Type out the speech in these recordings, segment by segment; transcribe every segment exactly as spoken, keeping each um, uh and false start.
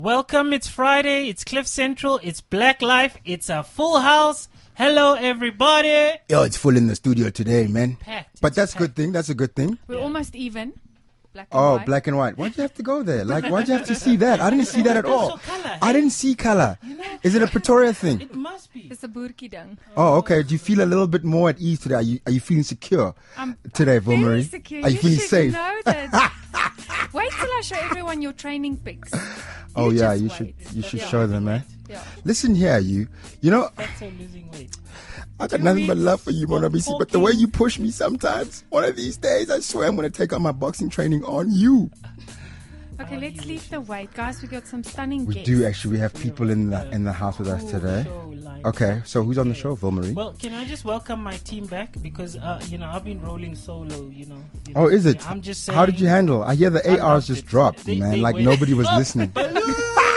Welcome, it's Friday, it's Cliff Central, it's Black Life, it's a full house. Hello, everybody. Yo, it's full in the studio today, man. Packed. But that's packed. a good thing. That's a good thing. We're yeah. almost even. Black and oh, white. black and white. Why'd you have to go there? Like, why'd you have to see that? I didn't see that at all. Color, hey? I didn't see color. You know, is it a Pretoria thing? It must be. It's a burki dang. Oh, okay. Do you feel a little bit more at ease today? Are you, are you feeling secure I'm today, very Vilmarie? secure. Are you, you feeling should safe? Know that. Wait till I show everyone your training pics. Oh You yeah, just you wait. should you should Yeah. show them, eh? Yeah. Listen here, you. You know, That's so losing weight. I got Two nothing but weeks love for you, for Monabisi. But the way you push me sometimes, one of these days, I swear I'm going to take out my boxing training on you. Okay, let's leave the weight, guys. We got some stunning We guests. do actually. We have people in the in the house with us today. Okay, so who's on the show, Vilmarie? Well, can I just welcome my team back because uh, you know I've been rolling solo. You know. You Oh, know, is it? I'm just saying. How did you handle? I hear the I A Rs loved just it. dropped, They- man. they Like went- nobody was Oh, listening. balloon!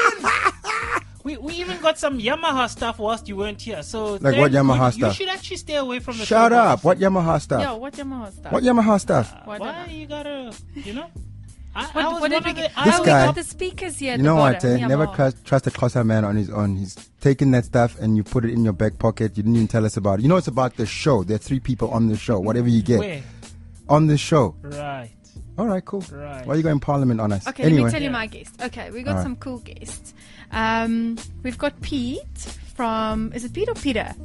we we even got some Yamaha stuff whilst you weren't here. So Like thank what Yamaha God, stuff? You should actually stay away from the. Shut show up! What office. Yamaha stuff? Yo, what Yamaha stuff? What Yamaha stuff? Why Why don't I? you gotta, you know? I, What, I was what did one we of the, get? I This oh, was- we guy- got the speakers here. At You know the what? bottom. Eh? Never Yamaha. trust, trust a Xhosa man on his own. He's taking that stuff and you put it in your back pocket. You didn't even tell us about it. You know it's about the show. There are three people on the show. Whatever you get Where? on the show. Right. All right, cool. Right. Why are you going Parliament on us? Okay, anyway, let me tell you Yeah. my guests. Okay, we got All right. some cool guests. Um, we've got Pete from. Is it Pete or Peter?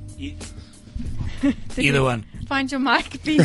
Did Either you one. Find your mic, Pete.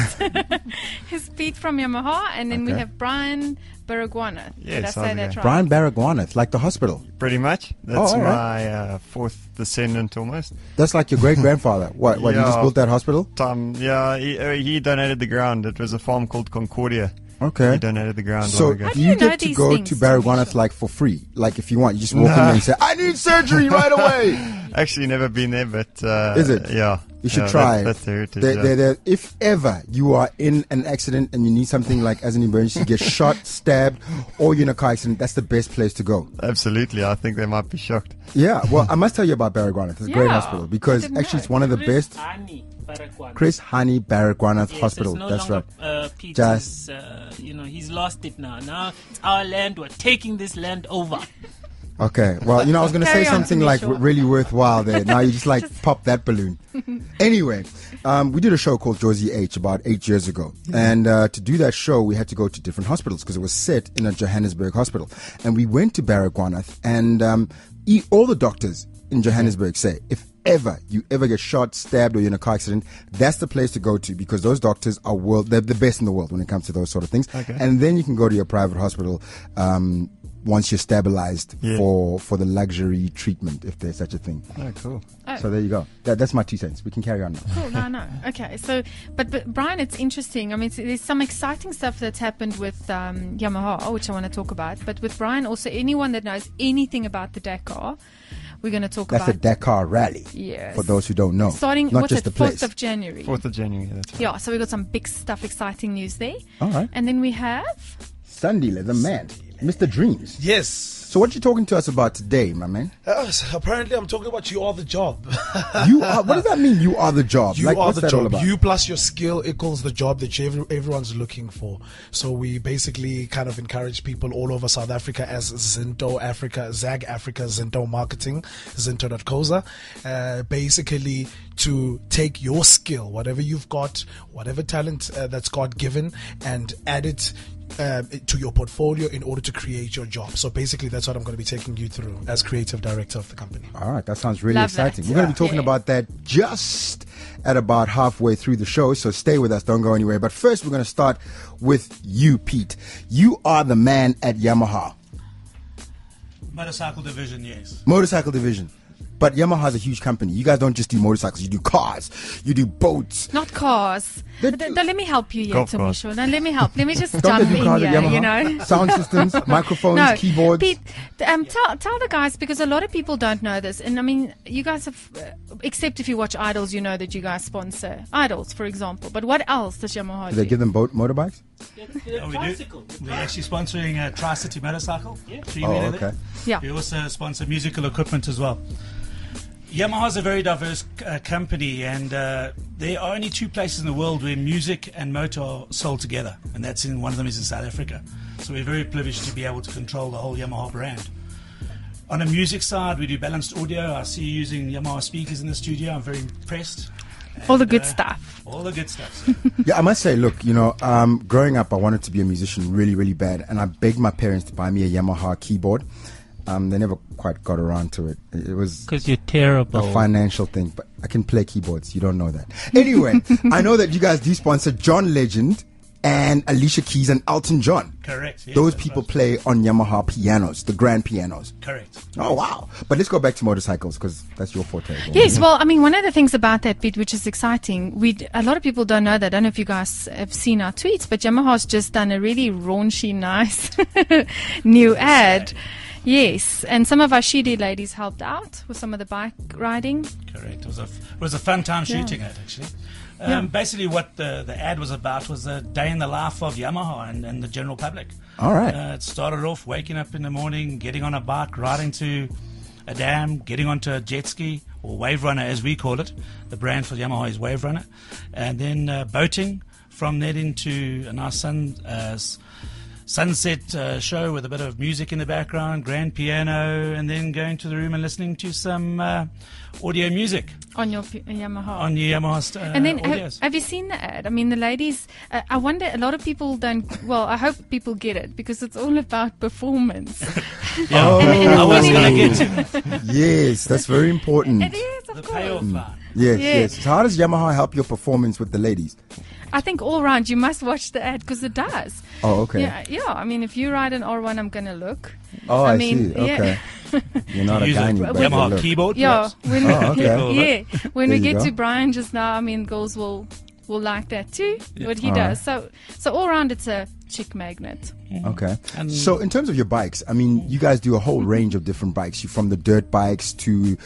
It's Pete from Yamaha, and then we Okay. have Brian Baragwana. Did I Yes, say how's it that going? right? Brian Baragwanath, like the hospital. Pretty much. That's all right. my uh, fourth descendant almost. That's like your great grandfather. What? What? You just Yeah. built that hospital? Tom, yeah, he, uh, he donated the ground. It was a farm called Concordia. Okay. He donated the ground So long ago. How do you, you know get to these go things, to Baragwanath Tanisha? like for free. Like if you want, you just walk in Nah. there and say, "I need surgery right away." Actually, never been there, but uh, Is it? Yeah, You should yeah, try that- it. That's the heritage. There- yeah. there- there- if ever you are in an accident and you need something like as an emergency, you get shot, stabbed, or you're in a car accident, that's the best place to go. Absolutely, I think they might be shocked. Yeah, well, I must tell you about Baragwanath. It's a great Yeah, hospital I because didn't actually know. it's one of the Chris best. Hani Baragwana. Chris Hani Baragwanath Yes, Hospital. it's no That's longer, right. Uh, Peter's, Just- uh, you know, he's lost it now. Now it's our land. We're taking this land over. Okay. Well, you know, I was going to say Carry on, something like Tanisha. really worthwhile there. Now you just like Just- pop that balloon. Anyway, um, we did a show called Josie H about eight years ago. And uh, to do that show, we had to go to different hospitals because it was set in a Johannesburg hospital. And we went to Baragwanath and um, e- all the doctors in Johannesburg say, if ever you ever get shot, stabbed, or you're in a car accident, that's the place to go to because those doctors are world, they're the best in the world when it comes to those sort of things. Okay. And then you can go to your private hospital um, once you're stabilized Yeah. for, for the luxury treatment, if there's such a thing. Oh, cool. Oh. So there you go. That, that's my two cents. We can carry on now. Cool, no, no. Okay, so, but, but Brian, it's interesting. I mean, it's, there's some exciting stuff that's happened with um, Yamaha, which I want to talk about. But with Brian, also, anyone that knows anything about the Dakar, we're going to talk That's the about. Dakar Rally. Yes. For those who don't know. Starting, Not what's just it, the place. fourth of January. Fourth of January. That's right. Yeah, so we got some big stuff, exciting news there. All right. And then we have. Sunday, the man. Mister Dreams. Yes. So what you talking to us about today, my man? Uh, so apparently, I'm talking about you are the job. You are, what does that mean, you are the job? You like, are what's the that all job. about? You plus your skill equals the job that you, every, everyone's looking for. So we basically kind of encourage people all over South Africa as Zinto Africa, Zag Africa, Zinto Marketing, zinto dot coza, uh, basically to take your skill, whatever you've got, whatever talent uh, that's God given, and add it um, to your portfolio in order to create your job. So basically, that's what I'm going to be taking you through as creative director of the company. All right, that sounds really Love that. exciting. We're going to be talking Yeah. about that just at about halfway through the show, so stay with us, don't go anywhere. But first, we're going to start with you, Pete. You are the man at Yamaha, Motorcycle division, yes. motorcycle division. But Yamaha's a huge company. You guys don't just do motorcycles, you do cars, you do boats. Not cars. They But, do- th- let me help you here, Golf cars. Tamisha. Now, let me help. Let me just Don't jump they do in cars at here, Yamaha? you know. Sound systems, microphones, No, keyboards. Pete, th- um, tell, tell the guys, because a lot of people don't know this. And I mean, you guys have, uh, except if you watch Idols, you know that you guys sponsor Idols, for example. But what else does Yamaha do do? they give them boat motorbikes? Yeah, we do. Tricycle. We're actually sponsoring a Tri-City motorcycle. Yeah. Three Oh, wheeler okay. there. Yeah. We also sponsor musical equipment as well. Yamaha's a very diverse uh, company, and uh, there are only two places in the world where music and motor are sold together, and that's in one of them is in South Africa. So we're very privileged to be able to control the whole Yamaha brand. On a music side, we do balanced audio. I see you using Yamaha speakers in the studio. I'm very impressed. All the And, good uh, stuff. All the good stuff. sir. Yeah, I must say, look, you know, um, growing up, I wanted to be a musician really, really bad, and I begged my parents to buy me a Yamaha keyboard. Um, they never quite got around to it. It was Because you're terrible. a financial thing, but I can play keyboards. You don't know that. Anyway, I know that you guys do sponsor John Legend and Alicia Keys and Elton John. Correct. Yes, Those that's people right. play on Yamaha pianos, the grand pianos. Correct. Oh, wow. But let's go back to motorcycles because that's your forte. as well. Yes, well, I mean, one of the things about that bit, which is exciting, we a lot of people don't know that. I don't know if you guys have seen our tweets, but Yamaha's just done a really raunchy, nice new ad. Yes, and some of our Shidi ladies helped out with some of the bike riding. Correct. It was a, f- it was a fun time shooting it, actually. Um, Yeah. Basically, what the, the ad was about was a day in the life of Yamaha and, and the general public. All right. Uh, it started off waking up in the morning, getting on a bike, riding to a dam, getting onto a jet ski, or Wave Runner as we call it. The brand for Yamaha is Wave Runner. And then uh, boating from that into a nice sun, uh, s- sunset uh, show with a bit of music in the background, grand piano, and then going to the room and listening to some uh, audio music On your P- Yamaha. on the Yamaha st- uh, and then, have, audios. have you seen the ad? I mean, the ladies, uh, I wonder, a lot of people don't, well, I hope people get it because it's all about performance. Yeah. Oh. I was going to get to Yes, that's very important. It is, of the course. payoff line. Yes, Yeah. yes. So how does Yamaha help your performance with the ladies? I think all round you must watch the ad because it does. Oh, okay. Yeah, yeah. I mean, if you ride an R one, I'm going to look. Oh, I, mean, see. yeah. Okay. You're not a Use guy a and you better Yamaha look. keyboard. Yeah, perhaps. when we, Oh, okay. yeah, when There we you get go. to Brian just now, I mean, girls will will like that too. What he All does. So, so all round, it's a chick magnet. Okay. And- So in terms of your bikes, I mean, you guys do a whole range of different bikes. You from the dirt bikes to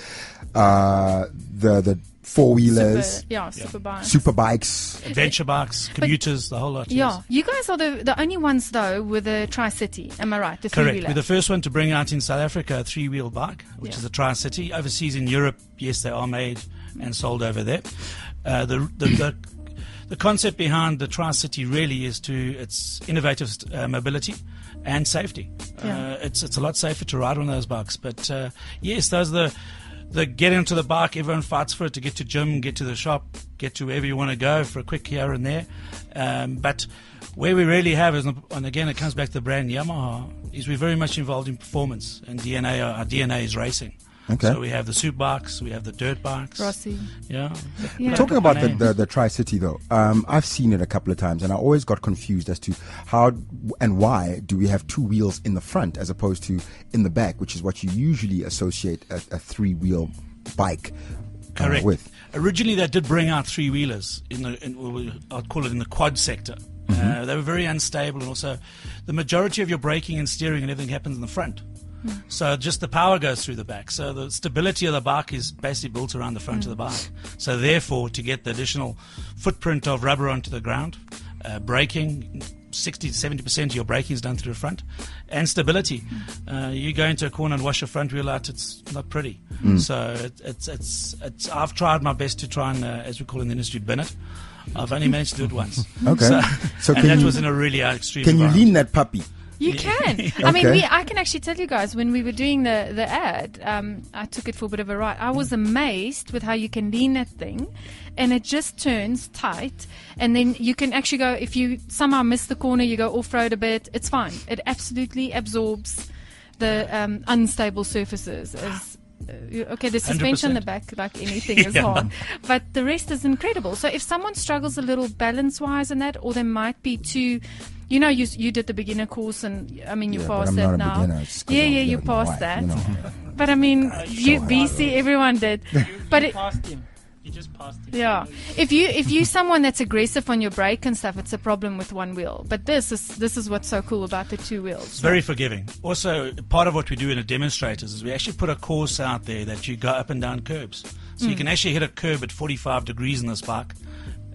uh, the the four wheelers, Super, yeah, super bike. super bikes. Adventure bikes, commuters, the whole lot. Yeah, yes. you guys are the the only ones though with the Tri City. Am I right? The three Correct. wheeler. We're the first one to bring out in South Africa a three-wheel bike, which Yeah. is a Tri-City. Overseas in Europe, yes, they are made and sold over there. Uh, the, the, the the concept behind the Tri-City really is to it's innovative uh, mobility and safety. Yeah. Uh, it's it's a lot safer to ride on those bikes. But uh, yes, those are the the get into the bike. Everyone fights for it to get to gym, get to the shop, get to wherever you want to go for a quick here and there. Um, but where we really have is, and again, it comes back to the brand Yamaha, is we're very much involved in performance and D N A. Our D N A is racing. Okay. So we have the super bikes, we have the dirt bikes. Rossi. Yeah. Yeah. Talking about the, names. the, the Tri-City though, um, I've seen it a couple of times and I always got confused as to how and why do we have two wheels in the front as opposed to in the back, which is what you usually associate a, a three-wheel bike uh, Correct. with. Originally, they did bring out three wheelers in the, in, well, we- I'd call it in the quad sector. Uh, they were very unstable, and also the majority of your braking and steering and everything happens in the front. So just the power goes through the back. So the stability of the bike is basically built around the front of the bike. So therefore, to get the additional footprint of rubber onto the ground, uh, braking, sixty to seventy percent of your braking is done through the front, and stability. Uh, you go into a corner and wash your front wheel out, it's not pretty. So it, it's, it's, it's, I've tried my best to try and, uh, as we call in the industry, bin it. I've only managed to do it once. Okay. So, So and can that you- was in a really uh, extreme Can you environment. lean that puppy? You can. I mean, Okay. we, I can actually tell you guys when we were doing the the ad, um, I took it for a bit of a ride. I was amazed with how you can lean that thing, and it just turns tight. And then you can actually go if you somehow miss the corner, you go off road a bit. It's fine. It absolutely absorbs the um, unstable surfaces. As uh, you- okay, the suspension on the back, like anything, is Yeah. hard, but the rest is incredible. So if someone struggles a little balance wise in that, or they might be too. You know, you you did the beginner course, and I mean, you Yeah, but passed I'm that not a now. beginner, it's 'cause Yeah, I'm yeah, you getting my passed wife, that. you know. But I mean, you B C, everyone did. But it, passed him. You just passed him. yeah, if you if you someone that's aggressive on your brake and stuff, it's a problem with one wheel. But this is this is what's so cool about the two wheels. It's very forgiving. Also, part of what we do in the demonstrators is we actually put a course out there that you go up and down curbs. So you can actually hit a curb at forty-five degrees in this bike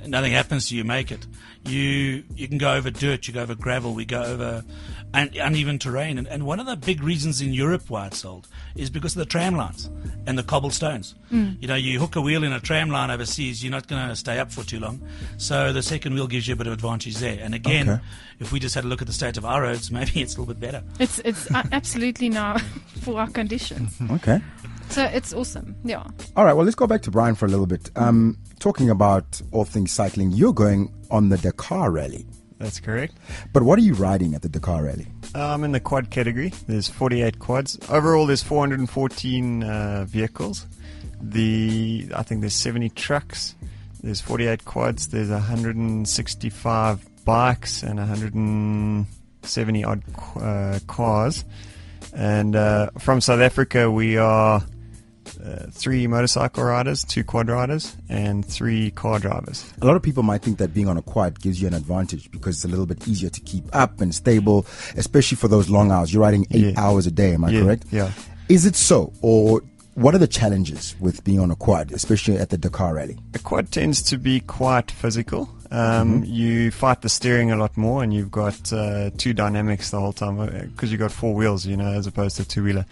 nothing happens to you, make it. You you can go over dirt, you go over gravel, we go over un- uneven terrain. And, and one of the big reasons in Europe why it's sold is because of the tram lines and the cobblestones. Mm. You know, you hook a wheel in a tram line overseas, you're not going to stay up for too long. So the second wheel gives you a bit of advantage there. And again, Okay. if we just had a look at the state of our roads, maybe it's a little bit better. It's it's uh, absolutely now for our conditions. Okay. So it's awesome. Yeah. All right. Well, let's go back to Brian for a little bit. Um, talking about all things cycling, you're going on the Dakar Rally. That's correct. But what are you riding at the Dakar Rally? Uh, I'm in the quad category. There's forty-eight quads. Overall, there's four hundred fourteen uh, vehicles. The I think there's seventy trucks. There's forty-eight quads. There's one hundred sixty-five bikes and one hundred seventy odd uh, cars. And uh, from South Africa, we are uh, three motorcycle riders, two quad riders, and three car drivers. A lot of people might think that being on a quad gives you an advantage because it's a little bit easier to keep up and stable, especially for those long hours. You're riding eight Yeah. hours a day, am I Yeah, correct? yeah. Is it so? Or what are the challenges with being on a quad, especially at the Dakar Rally? A quad tends to be quite physical. Um, Mm-hmm. You fight the steering a lot more, and you've got uh, two dynamics the whole time because you've got four wheels, you know, as opposed to a two-wheeler.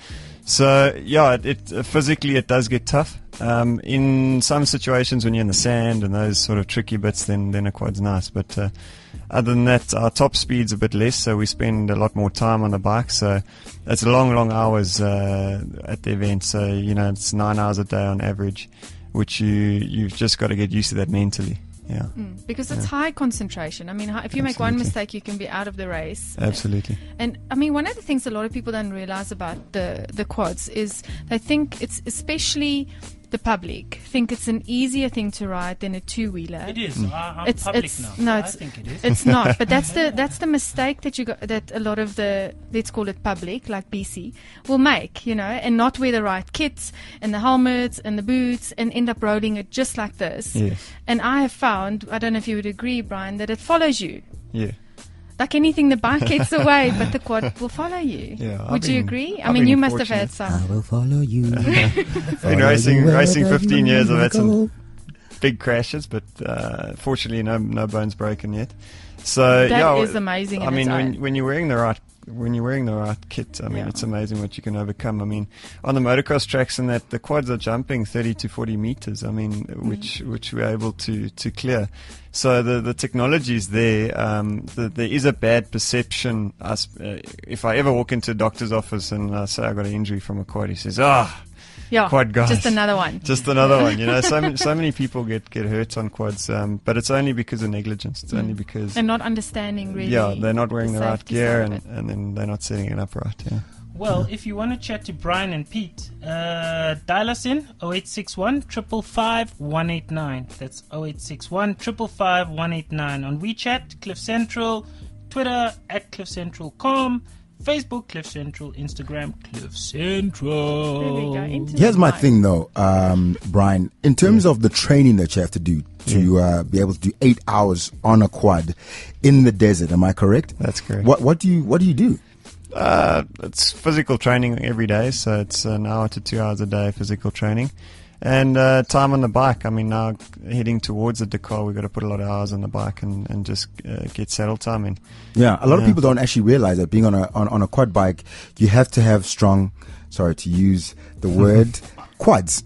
So yeah, it, it uh, physically it does get tough. Um, in some situations, when you're in the sand and those sort of tricky bits, then then a quad's nice. But uh, other than that, our top speed's a bit less, so we spend a lot more time on the bike. So it's long, long hours uh, at the event. So you know, it's nine hours a day on average, which you you've just got to get used to that mentally. Yeah, Mm, because it's high concentration. I mean, hi- if you make one Absolutely. mistake, you can be out of the race. absolutely. And I mean, one of the things a lot of people don't realize about the, the quads is they think it's, especially the public, think it's an easier thing to ride than a two wheeler. It is. Mm. I, I'm It's public it's now. no, I it's think it is. it's not. But that's the that's the mistake that you got, that a lot of the, let's call it public, like B C, will make, you know, and not wear the right kits and the helmets and the boots and end up rolling it just like this. Yeah, And I have found, I don't know if you would agree, Brian, that it follows you. yeah. Like anything, the bike gets away, but the quad will follow you. Yeah, I've Would you been- agree? I I've mean, been you must have had fortunate. some. will follow you. Been racing racing fifteen years. I've had some big crashes, but uh, fortunately, no no bones broken yet. So That yeah, is amazing I in mean, its when own. when you're wearing the right when you're wearing the right kit, I mean, Yeah. it's amazing what you can overcome. I mean, on the motocross tracks and that, the quads are jumping thirty to forty meters. I mean, Mm. which which we're able to to clear. So the the technology is there. Um, the, there is a bad perception. Us, uh, if I ever walk into a doctor's office and I say I got an injury from a quad, he says, "Ah." Yeah, Quad guys. just another one. Just another one, you know. So many, so many people get, get hurt on quads, um, but it's only because of negligence. It's only because And not understanding really. yeah, they're not wearing the, right safety gear, side and, of it. and then they're not setting it up right. Yeah. Well, if you want to chat to Brian and Pete, uh, dial us in oh eight six one, five five five, one eight nine. That's oh eight six one, five five five, one eight nine. On WeChat, Cliff Central, Twitter, at Cliff Central dot com, Facebook, Cliff Central, Instagram, Cliff Central. There we go. Internet Here's my life. thing, though, um, Brian. In terms of the training that you have to do to uh, be able to do eight hours on a quad in the desert, am I correct? That's correct. What what do you what do you do? Uh, it's physical training every day, so it's an hour to two hours a day physical training. And uh, time on the bike. I mean, now heading towards the Dakar, we've got to put a lot of hours on the bike and, and just uh, get saddle time in. Yeah, a lot of Yeah. people don't actually realize that being on a on, on a quad bike, you have to have strong. Sorry to use the word quads.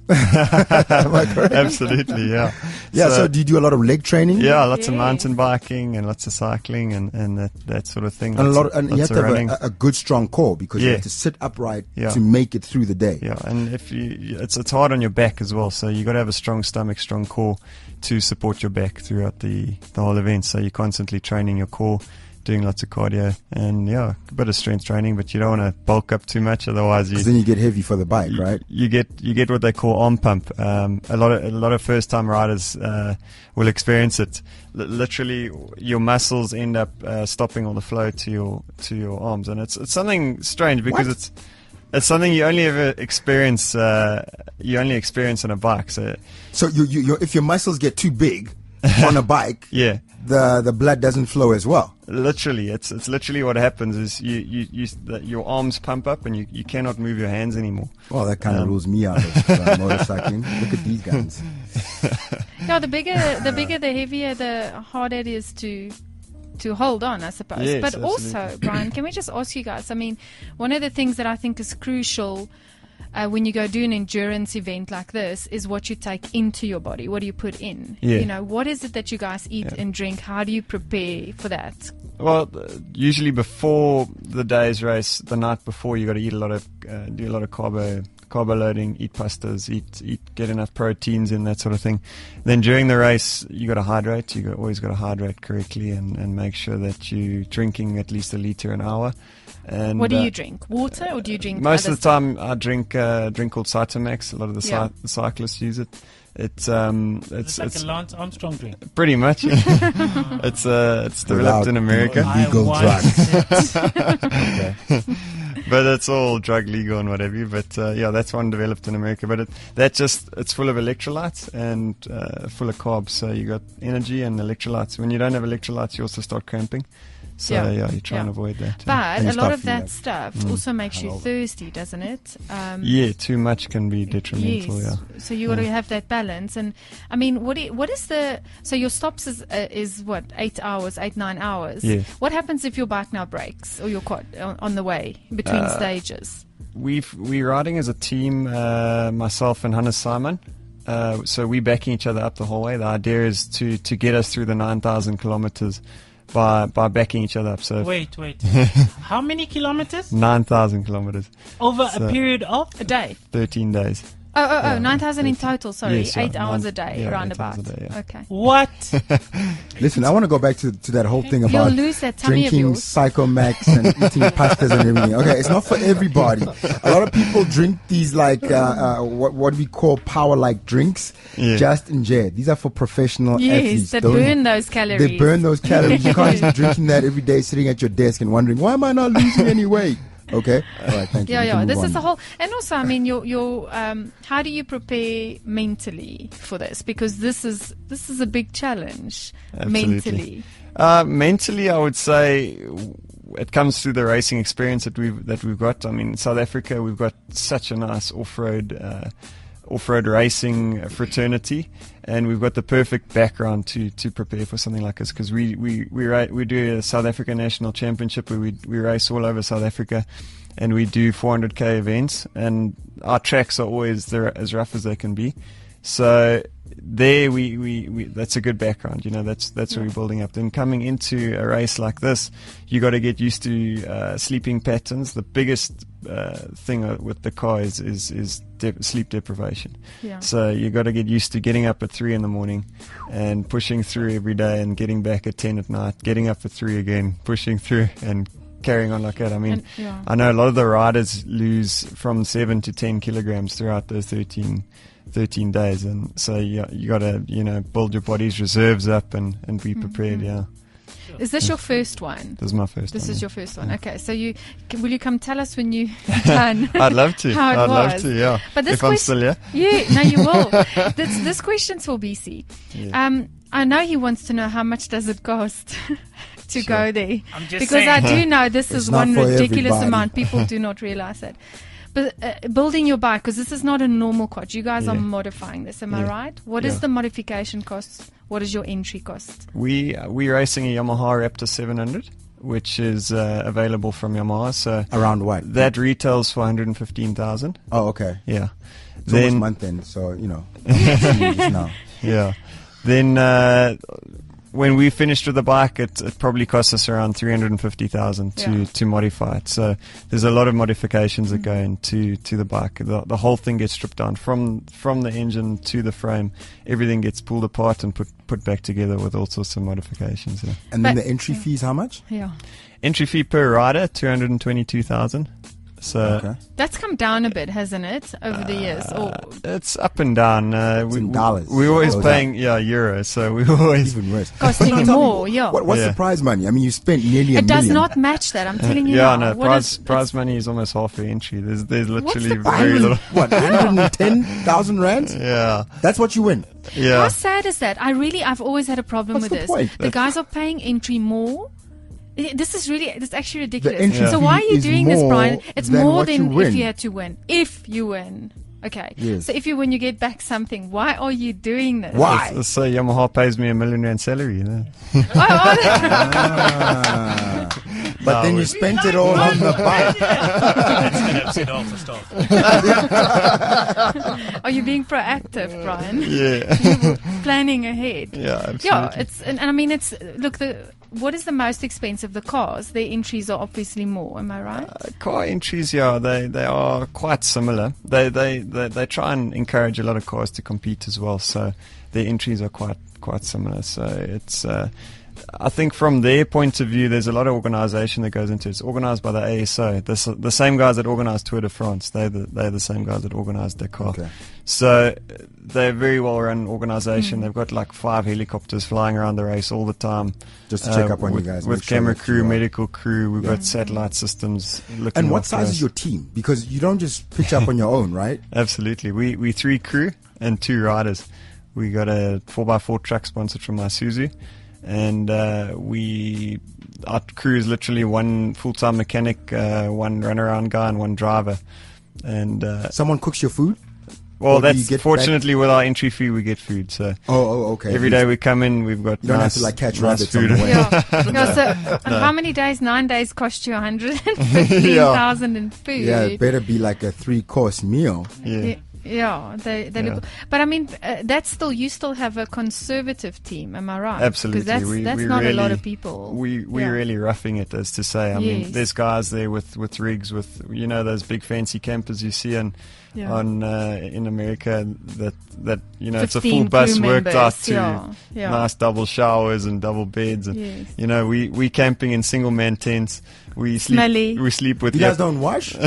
Am I correct? Absolutely, yeah. Yeah. So, do you do a lot of leg training? Yeah, lots of Yes. mountain biking and lots of cycling and, and that, that sort of thing. And a Lots lot, of- and you have lots to of have running. a, a good strong core because you Yeah. have to sit upright Yeah. to make it through the day. Yeah, and if you, it's it's hard on your back as well. So you got to have a strong stomach, strong core to support your back throughout the the whole event. So you're constantly training your core, doing lots of cardio, and yeah, a bit of strength training. But you don't want to bulk up too much, otherwise you Because then you get heavy for the bike, you- right? You get you get what they call arm pump. Um, a lot of a lot of first time riders uh, will experience it. L- literally, your muscles end up uh, stopping all the flow to your to your arms, and it's it's something strange because What? it's it's something you only ever experience uh, you only experience on a bike. So So you, you, you if your muscles get too big on a bike, yeah, the the blood doesn't flow as well. Literally, it's it's literally what happens is you you, you the, your arms pump up and you, you cannot move your hands anymore. Well, that kind of Um, rules me out of uh, motorcycling. Look at these guys. No, the bigger, the bigger, the heavier, the harder it is to to hold on, I suppose. Yes, but absolutely. also, Brian, can we just ask you guys? I mean, one of the things that I think is crucial uh, when you go do an endurance event like this is what you take into your body. What do you put in? Yeah. You know, what is it that you guys eat Yeah. and drink? How do you prepare for that? Well, uh, usually before the day's race, the night before, you got to eat a lot of, uh, do a lot of carbo, carbo loading, eat pastas, eat, eat, get enough proteins in, that sort of thing. Then during the race, you got to hydrate. You got, always got to hydrate correctly and, and make sure that you're drinking at least a liter an hour. And What do uh, you drink? Water, or do you drink? Most other of the time, I drink uh, a drink called Cytomax. A lot of the, Yeah. cy- the cyclists use it. It's um, It's, it's like it's a Lance Armstrong drink. pretty much. it's uh, it's developed Without in America. the Legal I drugs. want it. Okay. But it's all drug legal and whatever. But uh, yeah, that's one developed in America. But it, that just it's full of electrolytes and uh, full of carbs. So you got energy and electrolytes. When you don't have electrolytes, you also start cramping. So Yeah. yeah, you try and Yeah. avoid that. But And you a lot start of that feeling stuff Mm. also makes you Hungover. thirsty, doesn't it? Um, yeah, too much can be detrimental. Yes. Yeah. So you got to Yeah. have that balance. And I mean, what i- what is the so your stops is uh, is what eight hours, eight nine hours. Yes. What happens if your bike now breaks or your quad on, on the way between Uh, stages? We've we're riding as a team, uh, myself and Hannes Simon. Uh, so we're backing each other up the whole way. The idea is to, to get us through the nine thousand kilometers by by backing each other up. So Wait, wait. How many kilometers? nine thousand kilometers, Over So- a period of? A day. thirteen days. Oh, oh, oh, Yeah. nine thousand in total. Sorry, Yes, yeah, eight hours nine- a day, yeah, eight roundabout. hours a day, yeah. Okay. What? Listen, I want to go back to, to that whole thing You'll about lose that tummy of drinking yours. Psychomax and eating pastas and everything. Okay, it's not for everybody. A lot of people drink these like uh, uh, what what we call power like drinks. Yeah. Just enjoy. These are for professional Yes, athletes. that Don't- burn those calories. They burn those calories. You can't be drinking that every day, sitting at your desk and wondering why am I not losing any weight. Okay, all right, thank you. Yeah, We can yeah. move This on. is the whole, and also, I mean, your your um, how do you prepare mentally for this? Because this is this is a big challenge Absolutely. mentally. Uh, mentally, I would say w- it comes through the racing experience that we've that we've got. I mean, in South Africa, we've got such a nice off-road uh, off-road racing fraternity, and we've got the perfect background to, to prepare for something like this because we we we, ra- we do a South Africa National Championship where we we race all over South Africa, and we do four hundred k events, and our tracks are always the, as rough as they can be. So there we, we, we that's a good background, you know, that's that's what we're building up. Then coming into a race like this, you got to get used to uh, sleeping patterns. The biggest uh, thing uh, with the car is is, is de- sleep deprivation. Yeah. So you got to get used to getting up at three in the morning and pushing through every day, and getting back at ten at night, getting up at three again, pushing through, and carrying on like that. I mean, And- yeah. I know a lot of the riders lose from seven to ten kilograms throughout those thirteen, thirteen days, and so you you got to you know build your body's reserves up and, and be prepared. Mm-hmm. Yeah, Is this your first one? this is my first. This one, is yeah. your first one. Okay, so you c- will you come tell us when you done? I'd love to. How it I'd love was. to. Yeah, But this if I'm question- still here. Yeah, no, you will. this this question's for B C. Yeah. Um, I know he wants to know how much does it cost to Sure. go there. I'm just Because saying. I do know this It's is not one for ridiculous everybody. amount. People do not realize that. But uh, building your bike, because this is not a normal quad. You guys are Yeah. modifying this. Am I Yeah. right? What is Yeah. the modification cost? What is your entry cost? We uh, we're racing a Yamaha Raptor seven hundred, which is uh, available from Yamaha. So Around what? that retails for one hundred fifteen thousand. Oh, okay. Yeah. It's almost month end, so you know. just now. Yeah. Then uh, when we finished with the bike, it, it probably cost us around three hundred fifty thousand to, Yeah. to modify it. So there's a lot of modifications that go into to the bike. The, the whole thing gets stripped down from from the engine to the frame. Everything gets pulled apart and put put back together with all sorts of modifications. Yeah. And then But- the entry fees, how much? Yeah. Entry fee per rider two hundred twenty-two thousand. So Okay. That's come down a bit, hasn't it, over the years? Or it's up and down. Uh, we, in dollars. We're always Goes paying, yeah, euro. So we always. Even worse. costing But you tell me, more, yeah. What, what's Yeah. the prize money? I mean, you spent nearly a It does million. not match that. I'm telling you Yeah, now. no, What prize is- prize it's- money is almost half the entry. There's there's What's literally the very little. What, one hundred ten thousand rands? Yeah, That's what you win. How yeah. sad is that? I really, I've always had a problem What's with the this. point? The guys are paying entry more. I- This is really, it's actually ridiculous. entry So fee why are you is doing this, more Brian? It's than more what than you win. if you had to win. If you win. Okay. Yes. So if you win, you get back something. Why are you doing this? Why? So, so Yamaha pays me a million rand salary. You know? Oh, oh, Ah. But then you spent it all on the bike. That's an upset after staff. are you being proactive, Brian? Yeah, Planning ahead. yeah, absolutely. Yeah, it's and, and I mean it's look the what is the most expensive? The cars. Their entries are obviously more. Am I right? Uh, car entries, yeah, they, they are quite similar. They, they they they try and encourage a lot of cars to compete as well. So their entries are quite quite similar. So it's. Uh, I think from their point of view, there's a lot of organisation that goes into it. It's organised by the A S O, the, s- the same guys that organise Tour de France. They're the, they're the same guys that organise Dakar. Okay. So uh, they're a very well-run organisation. They've got like five helicopters flying around the race all the time. Just to check uh, up on you with, guys, With make sure camera that crew, you are- medical crew. We've got satellite systems looking And what after size us. is your team? Because you don't just pitch up on your own, right? Absolutely. We we three crew and two riders. We got a four by four truck sponsored from Isuzu, and uh, we our crew is literally one full time mechanic, uh, one runaround guy, and one driver. And uh, Someone cooks your food? well, Or do you that's get fortunately with our entry fee we get food. So Oh, oh okay. every day we come in, we've got You don't have nice, to, like, catch nice rabbits on food. the way. Yeah. yeah so and how many days? Nine days cost you one hundred fifteen thousand in food. Yeah, it better be like a three course meal. yeah. Yeah, yeah, they they Yeah. look. But I mean, uh, that's still you still have a conservative team, am I right? Absolutely. because that's we, that's we not really, a lot of people. We we're Yeah. really roughing it, as to say. I mean, Yes. there's guys there with, with rigs, with you know those big fancy campers you see on Yeah. on uh, in America. That that you know it's a full fifteen bus crew worked out members, to yeah, yeah. nice double showers and double beds, and Yes. you know we we camping in single man tents. We sleep Smelly. we sleep with You guys ear- don't wash?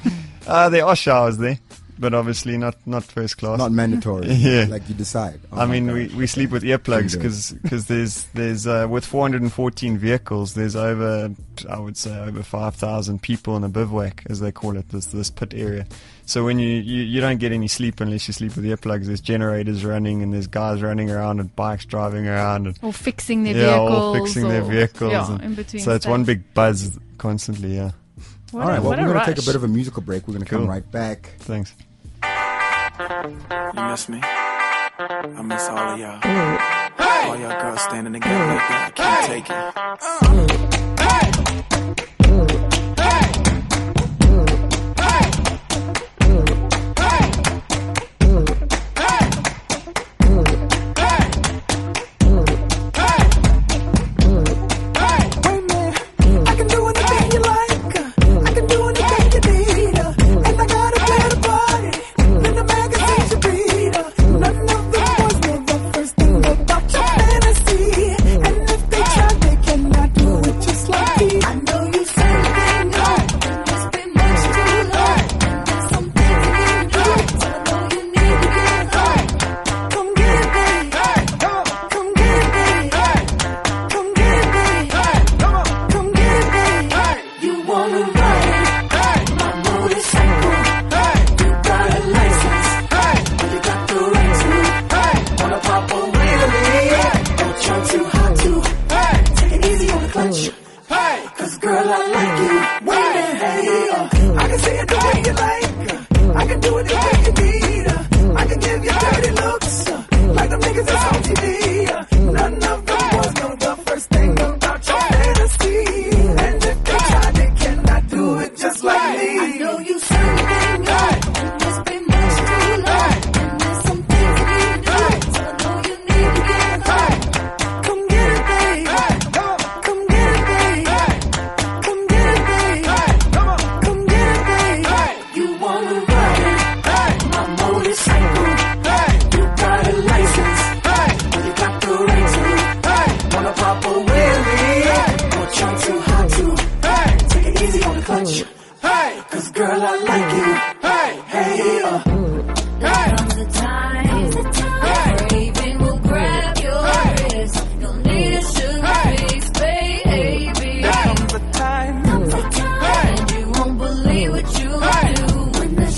uh, there are showers there, but obviously not not first class. Not mandatory. Yeah. Like you decide. Oh I my mean, God. we, we sleep with earplugs Pretty because there's there's uh, with four hundred fourteen vehicles, there's over I would say over five thousand people in a bivouac, as they call it, this this pit area. So when you, you, you don't get any sleep unless you sleep with earplugs. There's generators running and there's guys running around and bikes driving around and Or fixing their yeah, vehicles. all fixing their or- vehicles. Yeah, and in between. so it's one stages. big buzz constantly. Yeah, What All right, a, well, what we're a going to take a rush. bit of a musical break. We're going to come Cool. right back. thanks. You miss me? I miss all of y'all. All y'all girls standing together like that. I can't take it. I can do anything you like. I can do anything you need. And I got a better body than the magazines you read. None of the boys know the first thing about your fantasy. And if they try, they cannot do what you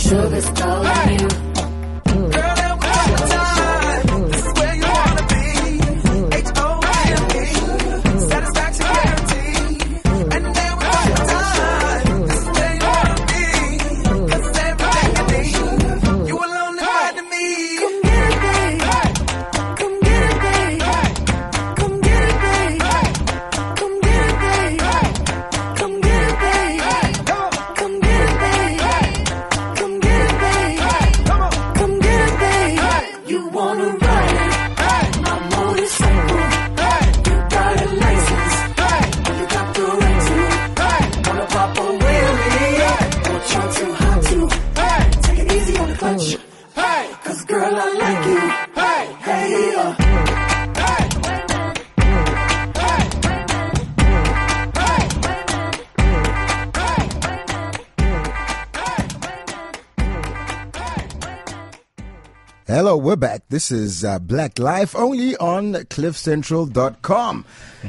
sugar stolen you. Girl, and what's your time? This is where you wanna be. H O M E, satisfaction guaranteed. And then what's your time? This is where you wanna be. 'Cause it's everything you need. You alone is right to me. Come get it, babe. Come get it, babe. Come get it, babe. Come get it, babe. Come get it, babe. Come get it, babe. Come get it, babe. Come get it, babe. You wanna ride it? My motorcycle. You got a license. You got the right to. Wanna pop a wheelie? Don't try too hard to. Take it easy on the clutch. 'Cause girl, I like you. Hey, uh. Hello, we're back. This is uh, Black Life only on cliff central dot com.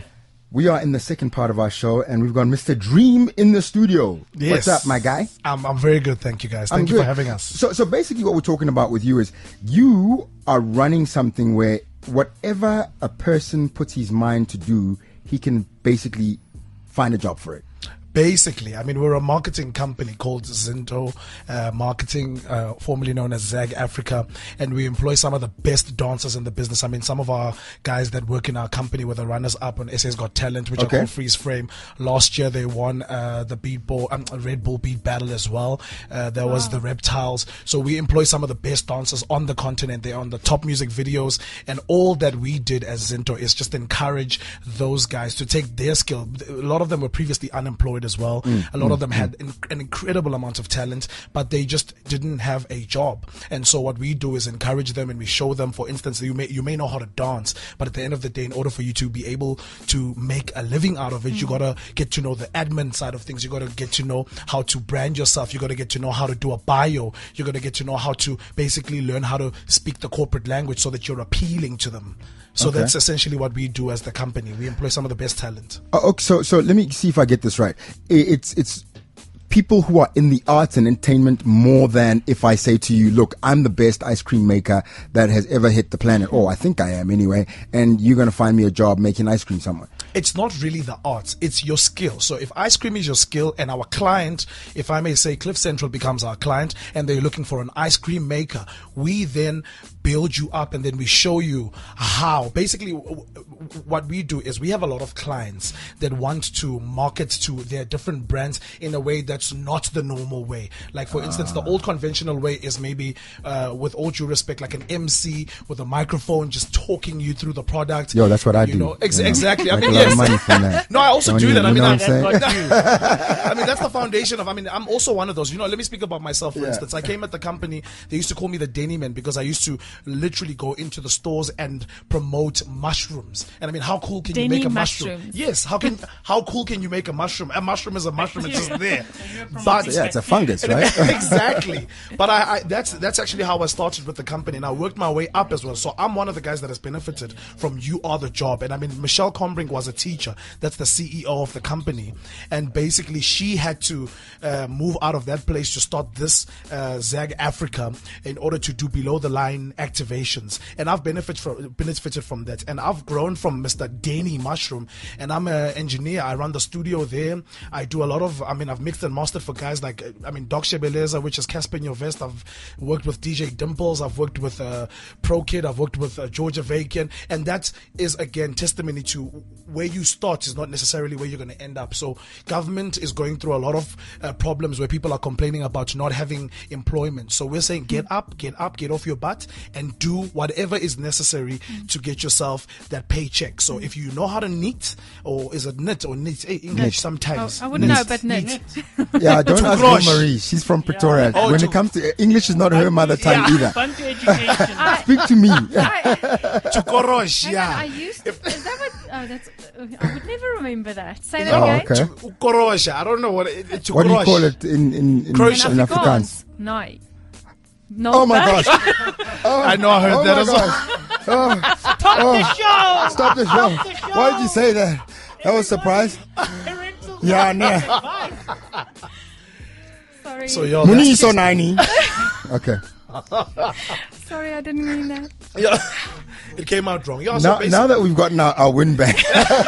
We are in the second part of our show, and we've got Mister Dream in the studio. Yes. What's up, my guy? I'm, I'm very good, thank you guys. Thank I'm you good. for having us. So, so basically, what we're talking about with you is you are running something where whatever a person puts his mind to do, he can basically find a job for it. Basically, I mean, we're a marketing company called Zinto uh, Marketing, uh, formerly known as Zag Africa, and we employ some of the best dancers in the business. I mean, some of our guys that work in our company were the runners up on S A's Got Talent, which Okay. are called Freeze Frame. Last year, they won uh, the Beat Ball, um, Red Bull Beat Battle as well. Uh, there was the Reptiles. So we employ some of the best dancers on the continent. They're on the top music videos, and all that we did as Zinto is just encourage those guys to take their skill. A lot of them were previously unemployed as well. A lot of them had in, an incredible amount of talent, but they just didn't have a job. And so what we do is encourage them, and we show them, for instance, you may you may know how to dance, but at the end of the day, in order for you to be able to make a living out of it, you gotta get to know the admin side of things. You gotta get to know how to brand yourself. You gotta get to know how to do a bio. You gotta get to know how to basically learn how to speak the corporate language so that you're appealing to them. So Okay. that's essentially what we do as the company. We employ some of the best talent. Oh, okay, so so let me see if I get this right. I- It's it's people who are in the arts and entertainment more than if I say to you, look, I'm the best ice cream maker that has ever hit the planet. Oh, I think I am anyway. And you're going to find me a job making ice cream somewhere. It's not really the arts, it's your skill. So if ice cream is your skill, and our client, if I may say, Cliff Central becomes our client, and they're looking for an ice cream maker, we then build you up, and then we show you how. Basically, w- w- what we do is we have a lot of clients that want to market to their different brands in a way that's not the normal way. Like, for instance, the old conventional way is maybe, uh, with all due respect, like an M C with a microphone just talking you through the product. Yo, that's what I you do. Know, ex- you know? exactly. I Make mean, a lot yes. of money from that. No, I also Don't do you- that. I you mean, know I, what I'm saying? I mean, that's the foundation of. I mean, I'm also one of those. You know, let me speak about myself. For Yeah. instance, I came at the company. They used to call me the Denny Man because I used to literally go into the stores and promote mushrooms. And I mean, how cool can you Denny make a mushroom? mushrooms. Yes. How can how cool can you make a mushroom? A mushroom is a mushroom. It's just there. But Yeah, it's a fungus, right? exactly. But I, I that's that's actually how I started with the company, and I worked my way up as well. So I'm one of the guys that has benefited from You Are the Job. And I mean, Michelle Combrink was a teacher. That's the C E O of the company, and basically she had to uh, move out of that place to start this uh, Zag Africa in order to do below the line activations. And I've benefited from benefited from that, and I've grown from Mister Danny Mushroom. And I'm an engineer. I run the studio there. I do a lot of. I mean, I've mixed and mastered for guys like uh, I mean, Doc Shebeleza, which is Casper in Your Vest. I've worked with D J Dimples. I've worked with uh, Pro Kid. I've worked with uh, Georgia Vacan, and that is again testimony to where you start is not necessarily where you're going to end up. So government is going through a lot of uh, problems where people are complaining about not having employment. So we're saying get up, get up, get off your butt, and do whatever is necessary to get yourself that paycheck. So if you know how to knit, or is it knit or knit? Eh, English sometimes. Oh, I wouldn't know, but knit. Yeah, don't ask Grosh. Marie. She's from Pretoria. Oh, when to- it comes to English, is not her mother tongue Yeah. either. Fun to education. Speak to me. I, To Korosh, hang on, I yeah. used. Is that what? Oh, that's. Uh, I would never remember that. Say that Oh, again. okay. Korosh. I don't know what it, it, to What do you Korosh. call it in in, in, Croatian. in Afrikaans? No. No. Oh my gosh! I know I heard Oh that my as well. gosh! Oh, Stop the show! stop the show! the show! Why did you say that? That was a surprise. Parental Yeah, nah. advice. Sorry. So, yo, Muni that's, so nani. Okay. Sorry, I didn't mean that. Yeah, it came out wrong. Yeah, so Now, now that we've gotten our, our win back.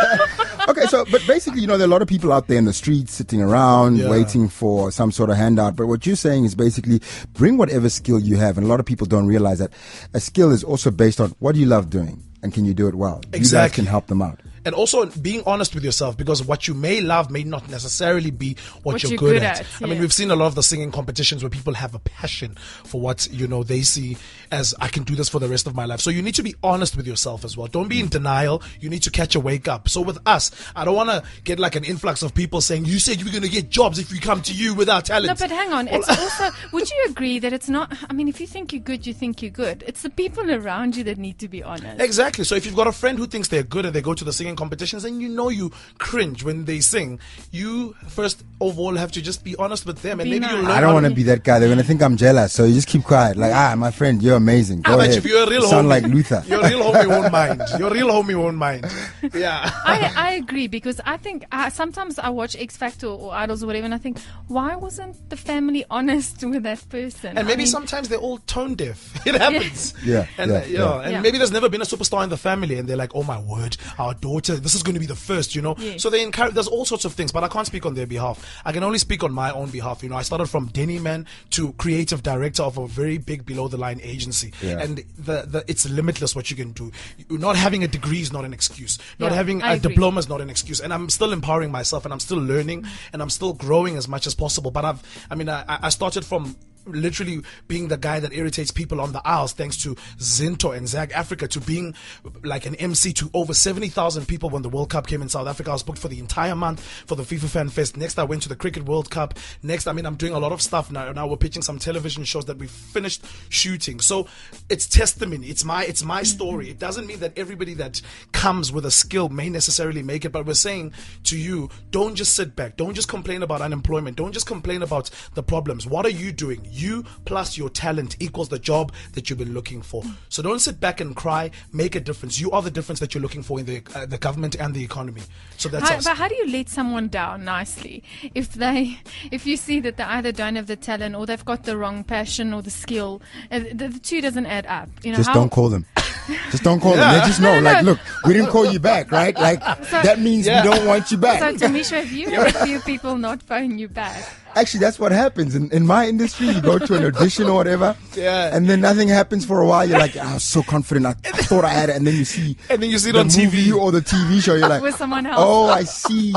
Okay, so, but basically, you know, there are a lot of people out there in the streets sitting around Yeah. waiting for some sort of handout. But what you're saying is basically bring whatever skill you have. And a lot of people don't realize that a skill is also based on what do you love doing and can you do it well? You guys Exactly. can help them out. And also being honest with yourself, because what you may love may not necessarily be what, What you're, you're good, good at. at, I mean, yeah. we've seen a lot of the singing competitions where people have a passion for what, you know, they see as I can do this for the rest of my life. So you need to be honest with yourself as well. Don't be in denial. You need to catch a wake up. So with us, I don't want to get like an influx of people saying, you said you were going to get jobs if you come to you without talent. No, but hang on. It's also, would you agree that it's not, I mean, if you think you're good, you think you're good. It's the people around you that need to be honest. Exactly. So if you've got a friend who thinks they're good and they go to the singing competitions and you know you cringe when they sing, you first of all have to just be honest with them and Be maybe nice. you'll learn I how don't want to to be that guy. They're going to think I'm jealous. So you just keep quiet. Like, ah, my friend, you're amazing. Go Ah, but ahead. if you're a real You sound homie, like Luther. Your real homie won't mind. Your real homie won't mind. Yeah. I, I agree, because I think uh, sometimes I watch X Factor or Idols or whatever, and I think, why wasn't the family honest with that person? And maybe I mean, sometimes they're all tone deaf. It happens. Yeah, And yeah, uh, you know, yeah. and Yeah. maybe there's never been a superstar in the family, and they're like, "Oh my word, our daughter, this is going to be the first," you know. Yeah. So they encourage. There's all sorts of things, but I can't speak on their behalf. I can only speak on my own behalf. You know, I started from Denny Man to creative director of a very big below the line agency, Yeah. and the, the it's limitless what you can do. You- Not having a degree is not an excuse. Not Yeah, having I a agree. diploma is not an excuse. And I'm still empowering myself, and I'm still learning, and I'm still growing as much as possible. But I've, I mean, I, I started from literally being the guy that irritates people on the aisles, thanks to Zinto and Zag Africa, to being like an M C to over seventy thousand people when the World Cup came in South Africa. I was booked for the entire month for the FIFA Fan Fest. Next, I went to the Cricket World Cup. Next, I mean, I'm doing a lot of stuff now. Now we're pitching some television shows that we finished shooting. So it's testimony. It's my, it's my story. It doesn't mean that everybody that comes with a skill may necessarily make it, but we're saying to you, don't just sit back. Don't just complain about unemployment. Don't just complain about the problems. What are you doing? You plus your talent equals the job that you've been looking for. So don't sit back and cry. Make a difference. You are the difference that you're looking for in the uh, the government and the economy. So that's How, us. but how do you let someone down nicely if they, if you see that they either don't have the talent or they've got the wrong passion or the skill? Uh, the, the two doesn't add up. You know, Just how, don't call them. Just don't call them. They just know, No, no, like, no. look, we didn't call you back, right? Like, that means Yeah. we don't want you back. So, Tamisha, have you had a few people not phone you back? Actually, that's what happens. In, in my industry, you go to an audition or whatever, Yeah. and then nothing happens for a while. You're like, I was so confident. I, I thought I had it. And then you see And then you see it the on T movie V. or the T V show. You're like, With someone else. oh, I see.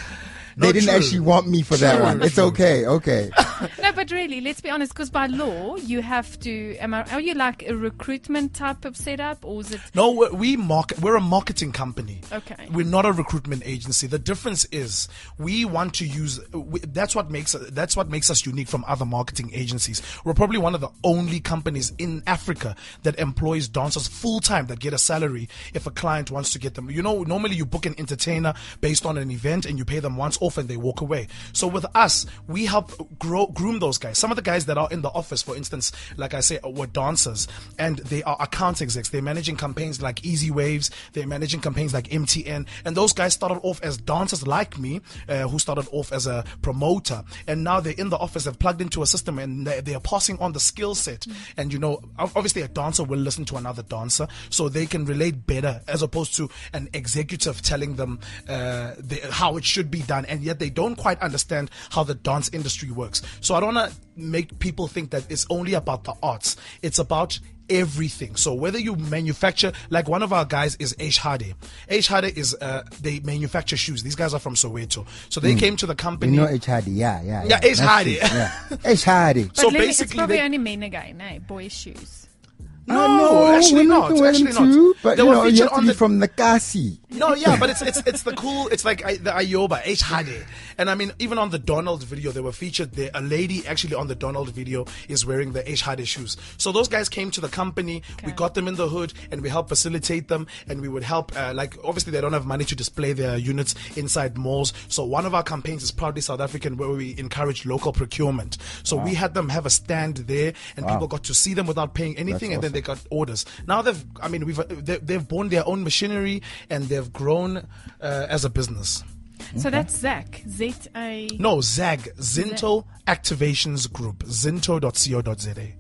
They No, didn't true. actually want me for that True, one. It's true. okay. Okay. No, but really, let's be honest, because by law, you have to, am I, are you like a recruitment type of setup, or is it? No, we're, we market. We're a marketing company. Okay. We're not a recruitment agency. The difference is we want to use. We, that's what makes that's what makes us unique from other marketing agencies. We're probably one of the only companies in Africa that employs dancers full time that get a salary if a client wants to get them. You know, normally you book an entertainer based on an event and you pay them once off and they walk away. So with us, we help grow, groom those guys. Some of the guys that are in the office, for instance, like I say, were dancers and they are account execs. They're managing campaigns like Easy Waves. They're managing campaigns like M T N. And those guys started off as dancers like me, uh, who started off as a promoter. And now they're in the office, they've plugged into a system and they, they are passing on the skill set. Mm. And, you know, obviously a dancer will listen to another dancer so they can relate better as opposed to an executive telling them uh, the, how it should be done. And yet they don't quite understand how the dance industry works. So I don't want to make people think that it's only about the arts. It's about everything. So whether you manufacture, like one of our guys is H Hade. H Hade is, uh, they manufacture shoes. These guys are from Soweto. So they came to the company. You know H Hadi, yeah, yeah. Yeah, H That's Hadi. it, Yeah. H Hadi. But So let me- it's basically probably they- only men again, eh? Boys' shoes. No, no, actually women not. can wear Actually them not. too, but They you were know, you featured have to on be the- from the Kasi. No, yeah, but it's it's it's the cool. It's like I, the Ayoba H Hade, and I mean even on the Donald video they were featured there. A lady actually on the Donald video is wearing the H Hade shoes. So those guys came to the company. We got them in the hood, and we helped facilitate them, and we would help. Uh, like obviously they don't have money to display their units inside malls. So one of our campaigns is Proudly South African, where we encourage local procurement. So we had them have a stand there, and people got to see them without paying anything, and then they got orders. Now they've, I mean, we've they, they've born their own machinery, and they've grown uh, as a business. So that's Zach. Z A. No, Zag, Zinto Activations Group, zinto dot co dot za.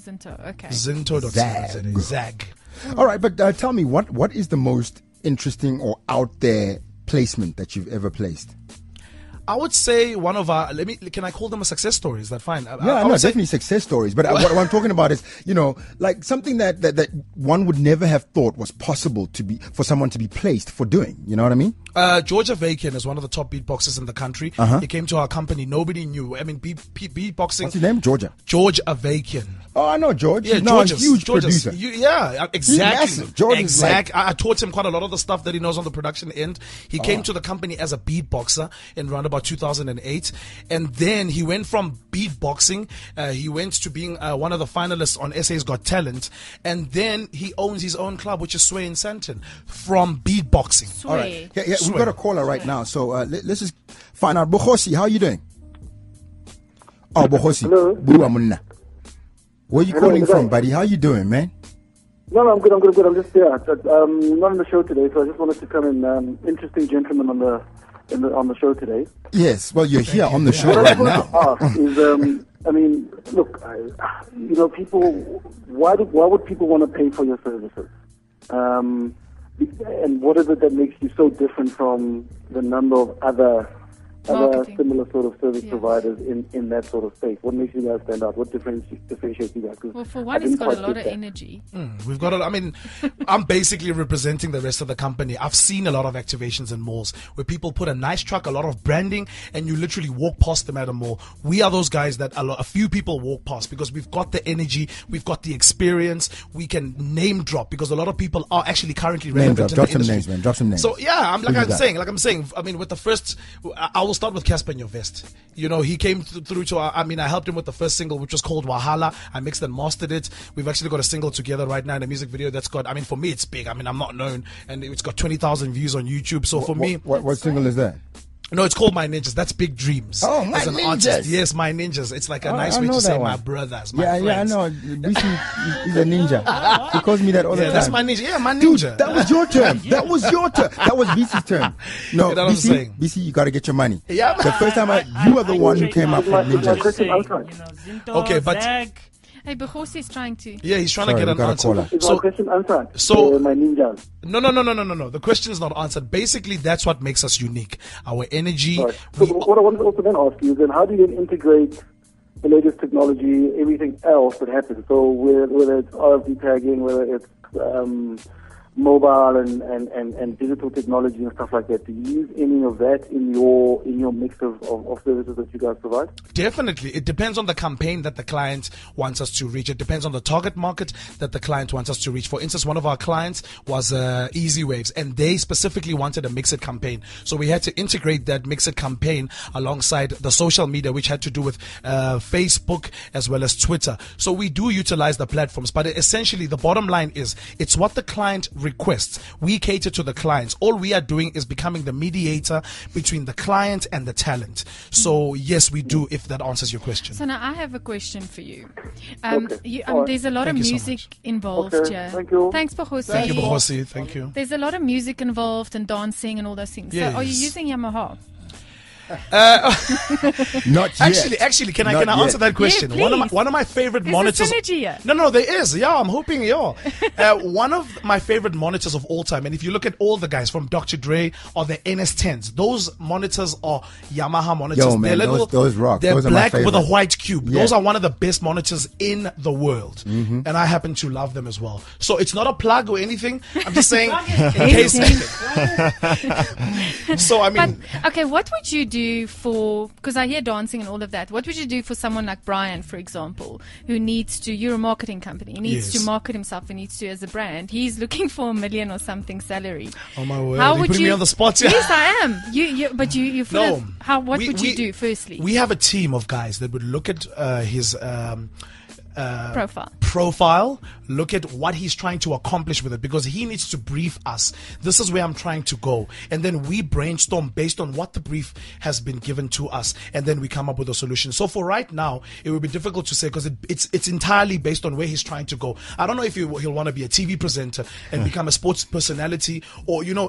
Zinto. Okay. Zinto dot Zag. Zag. All right, but uh, tell me, what, what is the most interesting or out there placement that you've ever placed? I would say one of our. Let me. Can I call them a success story? Is that fine? I, Yeah, I no, would say- definitely success stories. But uh, what, what I'm talking about is, you know, like something that, that, that one would never have thought was possible to be for someone to be placed for doing. You know what I mean? Uh, George Avakian is one of the top beatboxers in the country. Uh-huh. He came to our company. Nobody knew. I mean, beat, beat, beatboxing. What's his name? Georgia. George Avakian. Oh, I know George. Yeah, He's now a George's, huge George's, producer. You, yeah, exactly. massive. George is exact. I, I taught him quite a lot of the stuff that he knows on the production end. He Oh. came to the company as a beatboxer in around about two thousand eight, and then he went from beatboxing. Uh, he went to being uh, one of the finalists on S A's Got Talent, and then he owns his own club, which is Sway in Santon, from beatboxing. All right. Yeah, yeah, we've Swear. got a caller right now. So uh, let, let's just find out. Bohosi, how are you doing? Oh, Bohosi. Hello. Bua Munna. Where are you Hello, calling good from, day. buddy? How you doing, man? No, no, I'm good, I'm good, I'm good. I'm just there. Um, not on the show today, so I just wanted to come in. Um, interesting gentleman on the, in the on the show today. Yes. Well, you're here on the show What I right wanted now. to ask is, um, I mean, look, I, you know, people, why do, why would people want to pay for your services? Um, and what is it that makes you so different from the number of other other Marketing. similar sort of service Yeah. providers in, in that sort of space? What makes you guys stand out? What differentiates, differentiates you guys? 'Cause Well, for I one, didn't it's got a quite lot get of that. energy. Mm, we've got. A, I mean, I'm basically representing the rest of the company. I've seen a lot of activations in malls where people put a nice truck, a lot of branding, and you literally walk past them at a mall. We are those guys that a, lot, a few people walk past because we've got the energy, we've got the experience. We can name drop because a lot of people are actually currently Name relevant drop. in Drop the some industry. names, man. Drop some names. So yeah, I'm like Who you I'm got? saying, like I'm saying. I mean, with the first, I I will start with Casper in Your Vest. You know, he came th- through to our. I mean, I helped him with the first single, which was called Wahala. I mixed and mastered it. We've actually got a single together right now in a music video that's got. I mean, for me, it's big. I mean, I'm not known, and it's got twenty thousand views on YouTube. So for what, me, what, what single is that? no, it's called My Ninjas. That's Big Dreams. Oh, My As an Ninjas. artist, yes, My Ninjas. It's like a Oh, nice I way know to that say one. my brothers, my Yeah, friends. yeah, I know. B C is a ninja. He calls me that all the Yeah, time. that's my ninja. Yeah, my Dude, ninja. that was your turn. That was your turn. That was B C's turn. No, You know what I'm B C, saying? B C, you got to get your money. Yeah. The first time I, you are the one who came up with My- my ninjas. question- Saying, outside. you know, Zinto, Okay, but- Zag. Hey, Behosi is trying to. Yeah, he's trying Sorry, to get we an got a answer. caller. Is my So question answered? so- Uh, my ninjas. no, no, no, no, no, no, no. The question is not answered. Basically, that's what makes us unique. Our energy. Right. So we- what I wanted to also then ask you is then how do you then integrate the latest technology, everything else that happens? So whether, whether it's R F D tagging, whether it's um, mobile and, and, and, and digital technology and stuff like that, do you use any of that in your in your mix of, of, of services that you guys provide? Definitely. It depends on the campaign that the client wants us to reach. It depends on the target market that the client wants us to reach. For instance, one of our clients was uh, Easy Waves, and they specifically wanted a Mixit campaign. So we had to integrate that Mixit campaign alongside the social media, which had to do with uh, Facebook as well as Twitter. So we do utilize the platforms, but essentially the bottom line is it's what the client requests. We cater to the clients. All we are doing is becoming the mediator between the client and the talent. So yes, we do, if that answers your question. So now I have a question for you. Um, Okay. you um, All right. there's a lot Thank of you so music much. involved Okay, here. thank you. Thanks, Behosi. Thank you, Bohosi. Thank you. There's a lot of music involved and dancing and all those things. So are you Yes. using Yamaha? Not yet. Actually, actually, can I Not can I yet. answer that question? Yeah, one of my please. one of my favorite There's a monitors. synergy here. No, no, there is. Yeah, I'm hoping. Yeah, uh, one of my favorite monitors of all time. And if you look at all the guys from Doctor Dre or the N S tens, those monitors are Yamaha monitors. Yo, man, they're little, those- those rock. They're Those are my black with a favorite. white cube. Yeah. Those are one of the best monitors in the world, Mm-hmm. and I happen to love them as well. So it's not a plug or anything. I'm just saying, in case. So I mean. But okay, what would you do for? Because I hear dancing and all of that. What would you do for someone like Brian, for example, who needs to? You're a marketing company. He needs Yes. to market himself. He needs to as a brand. He's looking for a million or something salary. Oh my word! How You're would putting you? me on the spot here. Yes, I am. You, you but you, you full No. of, how? What We- would we- you do? Firstly, We have a team of guys that would look at uh, his um, uh, profile. profile, look at what he's trying to accomplish with it, because he needs to brief us. This is where I'm trying to go. And then we brainstorm based on what the brief has been given to us. And then we come up with a solution. So for right now, it would be difficult to say because it, it's, it's entirely based on where he's trying to go. I don't know if he, he'll want to be a T V presenter and become a sports personality, or, you know,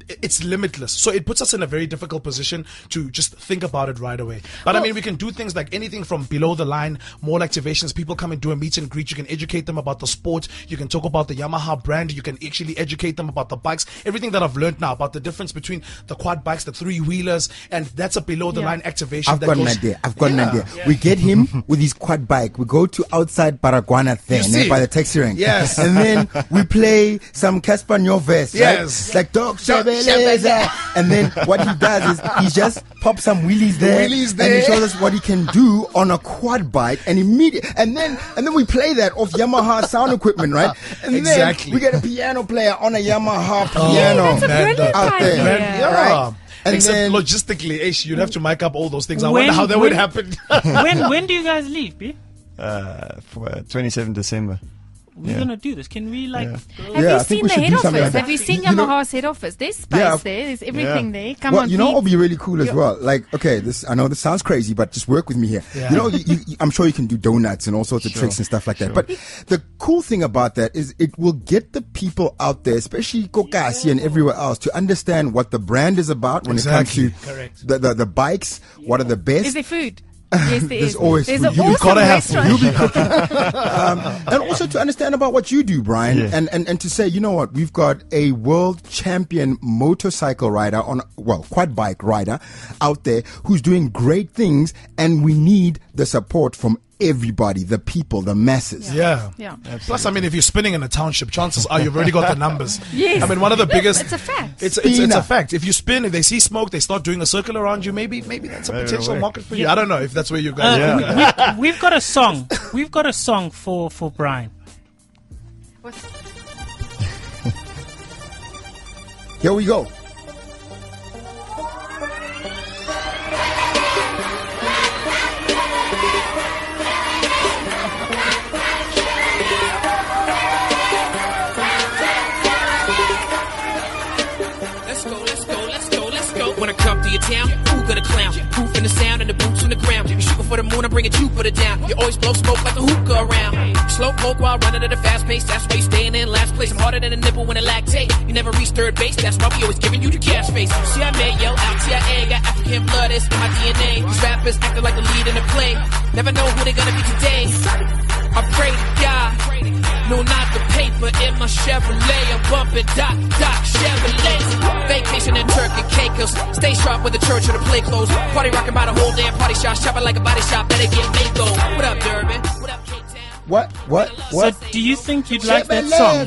it's limitless. So it puts us in a very difficult position to just think about it right away. But I mean, we can do things like anything from below the line, mall activations. People come and do a meet and greet. You can educate them about the sport. You can talk about the Yamaha brand. You can actually educate them about the bikes. Everything that I've learned now about the difference between the quad bikes, the three wheelers, and that's a below the line activation. I've that got goes, an idea. I've got Yeah. an idea. We get him with his quad bike. We go to outside Baragwana there, You see? eh, by the taxi rank. Yes. And then we play some Casper Nyovest. Yes. Right? It's like dog Shebeleza. And then what he does is he just pops some wheelies there. Wheelies And there. he shows us what he can do on a quad bike. And immediate and then and then we play that off Yamaha sound equipment, right? And Exactly. then we get a piano player on a Yamaha Oh, piano. That's a man, brilliant out there. idea. Man, yeah. Right. And Except then- logistically, ish, you'd have to mic up all those things. I When- wonder how that when- would happen. when when do you guys leave, B? Uh, for uh, twenty-seventh December. We're Yeah. gonna do this. Can we like? Yeah. go- Have Yeah, I you think seen we the should head do office? something like Have that. you seen You know- Yamaha's head office? There's space Yeah. there. There's everything there. Come Well, on, you know what would Pete. be really cool as well? Like, okay, this I know this sounds crazy, but just work with me here. Yeah. You know, you, you, I'm sure you can do donuts and all sorts of Sure, tricks and stuff like that. sure. But the cool thing about that is it will get the people out there, especially Kokasi and everywhere else, to understand what the brand is about when Exactly. it comes to Correct. the, the the bikes. What are the best? Is there food? Yes, there There's is. always There's food. an You awesome gotta have food. restaurant. um, and also to understand about what you do, Brian, Yeah. and, and, and to say, you know what, we've got a world champion motorcycle rider on, well, quad bike rider out there who's doing great things, and we need the support from everybody, the people, the masses. Yeah. Yeah. Plus, I mean, if you're spinning in a township, chances are you've already got the numbers. Yes. I mean, one of the biggest. It's a fact. It's, it's, it's a Spinner. fact. If you spin, if they see smoke, they start doing a circle around you. Maybe, maybe that's a Maybe potential it'll work. market for you. I don't know if that's where you guys. Uh, are. Yeah. we, we've got a song. We've got a song for for Brian. What's- Here we go. Let's go, let's go, let's go, let's go. When I come to your town, who gonna clown? Proof in the sound and the boots on the ground. You shooting for the moon, I'm bringing Jupiter down. You always blow smoke like a hookah around. Slow poke while running at a fast pace. That's why you staying in last place. I'm harder than a nipple when I lactate. You never reach third base. That's why we always giving you the cash face. C I A, yo, out T I A. Got African blood, it's in my D N A. These rappers acting like the lead in the play. Never know who they gonna be today. I pray to God. No, not the paper in my Chevrolet. I'm bumping Doc, Doc, Chevrolet. Vacation in Turkey, Caicos. Stay sharp with the church or the play clothes. Party rocking by the whole damn party shop. Shopping like a body shop. Better get Mako. What up, Durban? What up, Cape Town? What? What? What? So, do you think you'd like that song?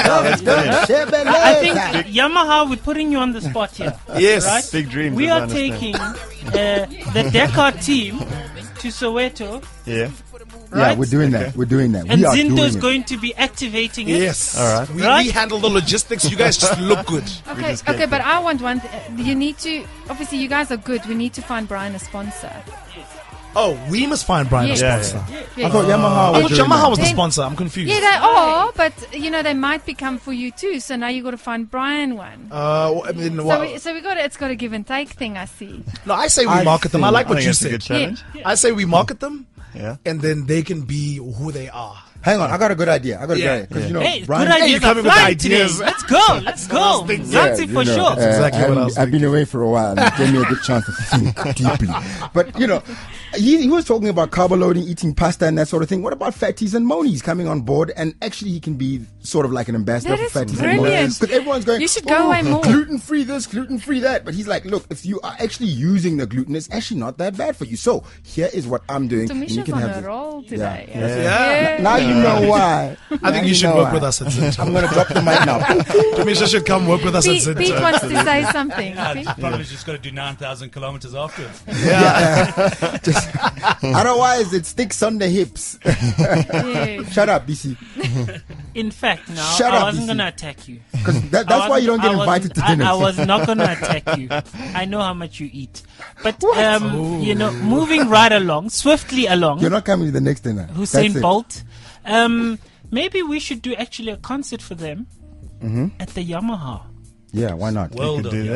Huh? I think Yamaha, we're putting you on the spot here. Yes. Right? Big dreams. We as I are understand. taking uh, the Dakar team to Soweto, Yeah. Yeah, right? we're doing that. We're doing that. and we are Zinto's doing it. going to be activating it. Yes. All right. We, Right? we handle the logistics. You guys just look good. Okay, just get okay, but I want one. Th- you need to. Obviously, you guys are good. We need to find Brian a sponsor. Oh, we must find Brian Yeah. a Yeah, sponsor. Yeah. I thought Yamaha I was thought doing Yamaha that. was the Then- sponsor. I'm confused. Yeah, they are, but you know they might become for you too. So now you got to find Brian one. Uh, well, I mean, So well, we, so we got it's got a give and take thing. I see. no, I say we I market them. I think- like I what think you it's a said. good challenge. I say we market them, Yeah. and then they can be who they are. Hang on, I got a good idea. I got a Yeah. good idea. Because, you know, Hey, Brian, good ideas you're are coming with flying ideas. today. Let's go. Let's go. thinking. Zanzi you for know, sure. uh, exactly I what I haven't- was I've been away for a while. It gave me a good chance to think deeply. But, you know, he, he was talking about carbo loading, eating pasta and that sort of thing. What about Fatties and Monies coming on board? And actually he can be sort of like an ambassador That for is Fatties and Monies. brilliant. Because everyone's going, You should go "Oh, away more." gluten-free this, gluten-free that. But he's like, look, if you are actually using the gluten, it's actually not that bad for you. So here is what I'm doing. and you Tamisha's can on have a this. roll today. Yeah. Yeah. Now you know why. I think you should work with us at Zinto. I'm going to drop the mic now. Tamisha should come work with us at Pete, Pete Zinto. wants to say something. Yeah, Pete? probably just got to do nine thousand kilometers afterwards. Just, otherwise, it sticks on the hips. Yes. Shut up, B C. In fact, now Shut I up, wasn't B C. going to attack you. Because that, I that's why you don't get wasn't- I invited to wasn't- dinners. I, I was not going to attack you. I know how much you eat. But, um, you know, moving right along, swiftly along, You're not coming to the next dinner. Hussein That's it. Bolt, um, maybe we should do actually a concert for them Mm-hmm. at the Yamaha. Yeah, why not? World could of do that. Yamaha.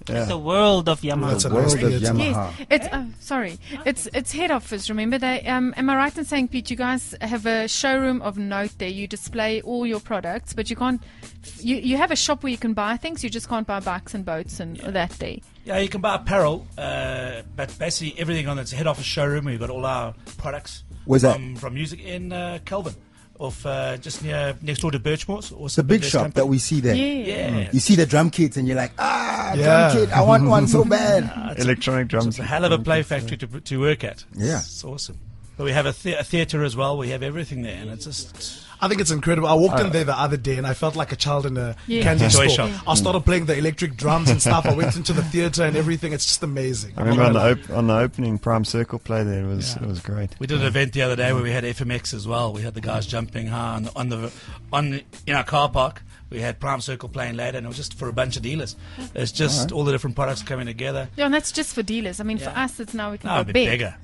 Yeah. The world of Yamaha. That's a World nice of theatre. Yamaha. Yes, it's uh, sorry, it's it's head office. Remember, they um, am I right in saying, Pete? You guys have a showroom of note there. You display all your products, but you can't. You you have a shop where you can buy things. You just can't buy bikes and boats and that there. Yeah, you can buy apparel, uh, but basically everything on its head office showroom. We've got all our products. Where's that? from, from music in uh, Kelvin, off uh, just near next door to Birchmore's. Or The big shop that we see there. Yeah. Yeah, You see the drum kits and you're like, ah, Yeah. drum kit, I want one so bad. Electronic drums. it's a hell of a play factory to to work at. Yeah. It's awesome. But we have a, the- a theatre as well. We have everything there, and it's just. I think it's incredible. I walked in there the other day and I felt like a child in a Yeah. candy Toy store. shop. I started playing the electric drums and stuff. I went into the theatre and everything. It's just amazing. I remember on the op- on the opening Prime Circle play there, it was Yeah. it was great. We did an event the other day where we had F M X as well. We had the guys jumping high on the, on the on in our car park. We had Prime Circle playing later, and it was just for a bunch of dealers. It's just all the different products coming together. Yeah, and that's just for dealers. I mean, for Yeah. us, it's now we can No, a go bit big. bigger.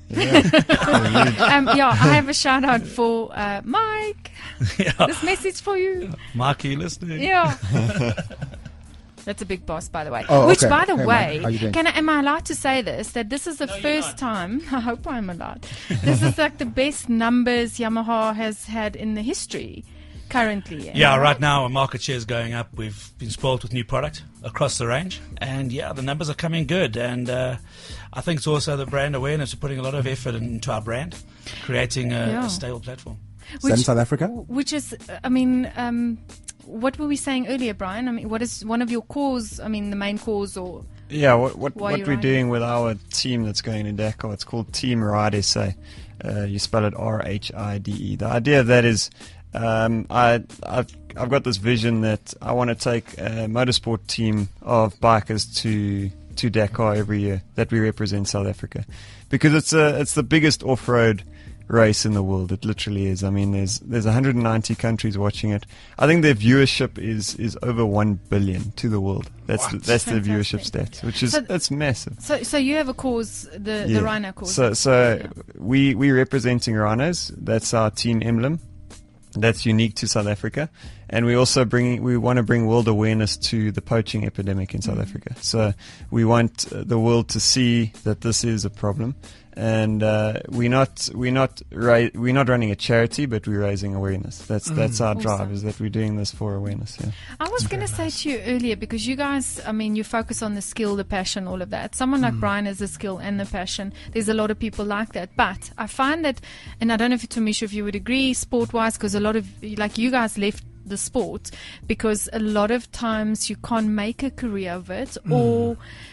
Um, yeah, I have a shout out for uh, Mike. Yeah. This message for you. Mark, are you listening? Yeah. That's a big boss, by the way. Oh, Which, okay. by the Hey, way, Mike, how you doing? can I, am I allowed to say this? That this is the No, you're first not. time. I hope I'm allowed. This is like the best numbers Yamaha has had in the history currently. Yeah, right now our market share is going up. We've been spoiled with new product across the range, and yeah, the numbers are coming good. And uh, I think it's also the brand awareness. We're putting a lot of effort into our brand, creating a, Yeah. a stable platform. Is that in South Africa? Which is, uh, I mean, um, what were we saying earlier, Brian? I mean, what is one of your cause? I mean, the main cause, or Yeah, what what, Why what you we're riding? doing with our team that's going to Dakar, it's called Team Ride S A. Uh, you spell it R H I D E. The idea of that is, um, I I've I've got this vision that I want to take a motorsport team of bikers to to Dakar every year that we represent South Africa, because it's a it's the biggest off-road race in the world. It literally is. I mean, there's there's one hundred ninety countries watching it. I think their viewership is is over one billion to the world. That's the, that's the viewership Fantastic. stats, which is So- that's massive. so. So you have a cause, the the Rhino cause. So so we we representing rhinos. That's our team emblem. That's unique to South Africa, and we also bring we want to bring world awareness to the poaching epidemic in South Mm. Africa. So we want uh, the world to see that this is a problem, and uh, we're not we're not ra- we're not running a charity, but we're raising awareness. That's that's our drive, Awesome. is that we're doing this for awareness. Yeah. I was going to say to you earlier, because you guys, I mean, you focus on the skill, the passion, all of that. Someone like Brian has the skill and the passion. There's a lot of people like that. But I find that, and I don't know if, Tomisha, if you would agree, sport-wise, because a lot of, like you guys left the sport because a lot of times you can't make a career of it, or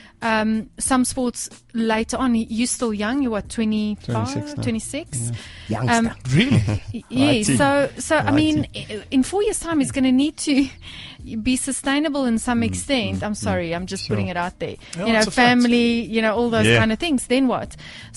um, some sports later on, you're still young, you're what, twenty-five, twenty-six now. twenty-six? Youngster. Um, Really? Yeah, Righty. so so I Righty. mean, i- in four years' time, it's going to need to be sustainable in some extent. I'm sorry, I'm just Sure. putting it out there. Yeah, you know, it's a fact. family, you know, all those Yeah. kind of things. Then what?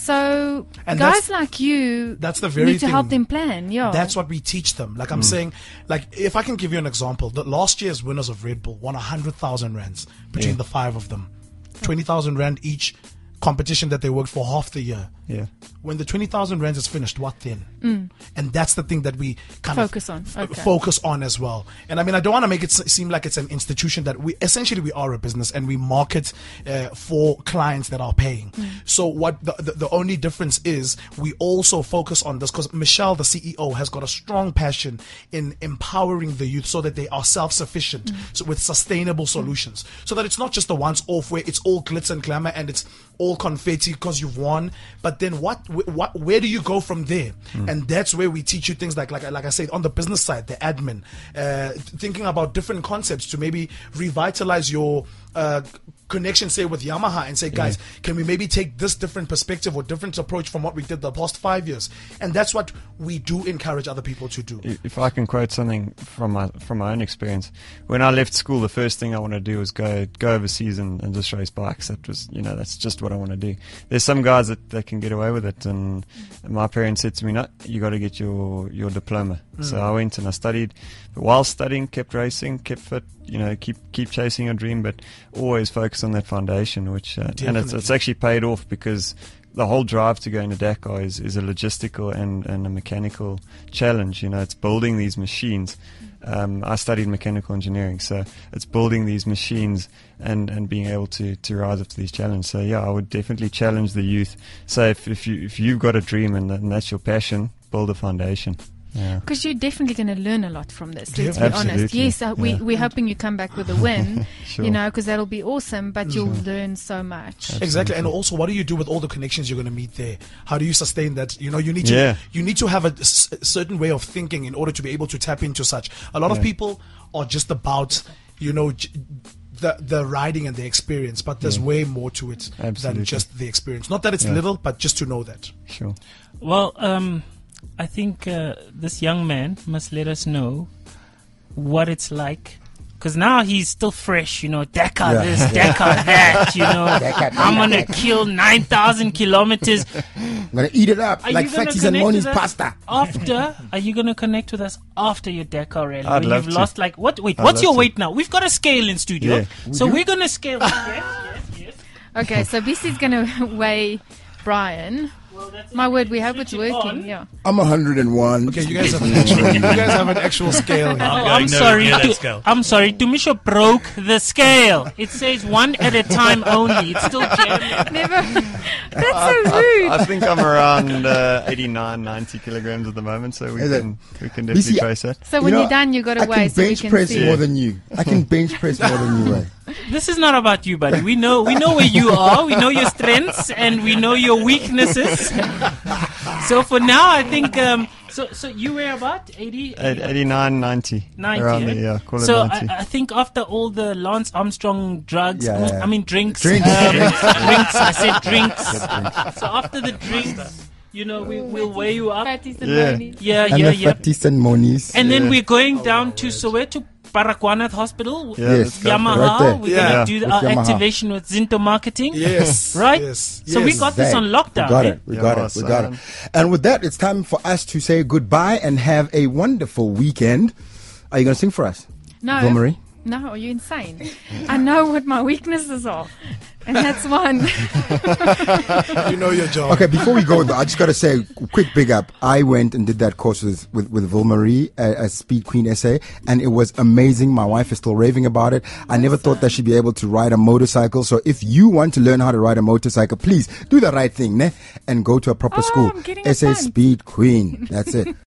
So And guys that's- like you, that's the very need to help thing. them plan. Yeah, That's what we teach them. Like I'm saying, like if I can give you an example, the last year's winners of Red Bull won a hundred thousand rands between Yeah. the five of them, twenty thousand rand each competition that they worked for half the year. Yeah. When the twenty thousand rands is finished, what then? And that's the thing that we kind Focus of on. f- Okay. focus on as well. And I mean, I don't want to make it s- seem like it's an institution that we essentially we are a business and we market uh, for clients that are paying. So what the, the the only difference is we also focus on this because Michelle, the C E O, has got a strong passion in empowering the youth so that they are self-sufficient so with sustainable solutions. So that it's not just a once-off where it's all glitz and glamour and it's all confetti because you've won. But then what? wh- What? Where do you go from there? And that's where we teach you things like, like, like I said, on the business side, the admin, uh, thinking about different concepts to maybe revitalize your uh, connection, say with Yamaha, and say, guys, can we maybe take this different perspective or different approach from what we did the past five years? And that's what we do encourage other people to do. I- If I can quote something from my from my own experience, when I left school, the first thing I want to do was go go overseas and, and just race bikes. That was, you know, that's just what I want to do. There's some guys that, that can get away with it, and my parents said to me, "No, you got to get your your diploma." So I went and I studied. But while studying, kept racing, kept fit. You know, keep keep chasing your dream, but always focus on that foundation. Which uh, and it's it's Definitely. actually paid off because the whole drive to go into Dakar is, is a logistical and, and a mechanical challenge. You know, it's building these machines. Um, I studied mechanical engineering, so it's building these machines and, and being able to, to rise up to these challenges. So yeah, I would definitely challenge the youth. So if, if you if you've got a dream and, and that's your passion, build a foundation. Yeah. Because you're definitely going to learn a lot from this, let's be Absolutely. honest. Yes, uh, we, Yeah. we're hoping you come back with a win, Sure. you know, because that'll be awesome, but you'll learn so much. Exactly, and also, what do you do with all the connections you're going to meet there? How do you sustain that? You know, you need to Yeah. you need to have a, s- certain way of thinking in order to be able to tap into such. A lot of Yeah. people are just about, you know, j- the the riding and the experience, but there's Yeah. way more to it Absolutely. than just the experience. Not that it's Yeah. little, but just to know that. Sure. Well, um, I think uh, this young man must let us know what it's like. Because now he's still fresh, you know, Dakar Yeah. this, Dakar that, you know. Dakar, I'm going to kill nine thousand kilometers. I'm gonna eat it up Are like you gonna Fatties and connect Moni's with us pasta. After, are you going to connect with us after your Dakar rally? I'd when love you've to. lost like, what? Wait, I'd what's love your to. weight now? We've got a scale in studio. Yeah. So we're going to scale. yes, yes, yes. Okay, so B C's going to weigh Brian. Well, that's My it. word, we hope Switch it's it working. on. Yeah. I'm one hundred and one. Okay, you guys have an actual, you guys have an actual scale here. Oh, I'm I'm going nowhere sorry. near that To, scale. I'm sorry. Tumisho broke the scale. It says one at a time only. It's still jamming. Never. That's so rude. I think I'm around uh, eighty-nine, ninety kilograms at the moment, so we Is it? can we can You definitely see, trace that. So You when know, you're done, you got to I weigh can so we bench can press see. more than you. I can bench press more than you, eh? This is not about you, buddy. We know we know where you are. We know your strengths and we know your weaknesses. So for now, I think. Um, so so you were about eighty. Eight- eighty-nine, ninety. ninety, Around eh? there, yeah. Call it So I, ninety. I think after all the Lance Armstrong drugs, Yeah, I, mean, yeah. I mean drinks, Drinks, um, drinks. drinks. I said drinks. So after the drinks, you know, we will weigh you up. Fatties and Yeah. Monies. Yeah, And yeah, the yeah. Fatties and Monies. And then Yeah. we're going down to Soweto, Paraquanath Hospital. Yeah, Yes. let's go for it. Right Yamaha. there. We're Yeah. gonna do With our Yamaha. activation with Zinto Marketing. Yes. Right? Yes. So we yes. got this on lockdown. We got eh? it. We Yeah, got well, it. We got it. son. And with that, it's time for us to say goodbye and have a wonderful weekend. Are you going to sing for us? No. Ville-Marie? No, are you insane? I know what my weaknesses are. And that's one. You know your job. Okay, before we go, though, I just got to say, quick big up. I went and did that course with with, with Ville-Marie, a, a Speed Queen S A, and it was amazing. My wife is still raving about it. I never thought that she'd be able to ride a motorcycle. So if you want to learn how to ride a motorcycle, please do the right thing, ne? And go to a proper Oh, school. I'm getting a S A fun. Speed Queen. That's it.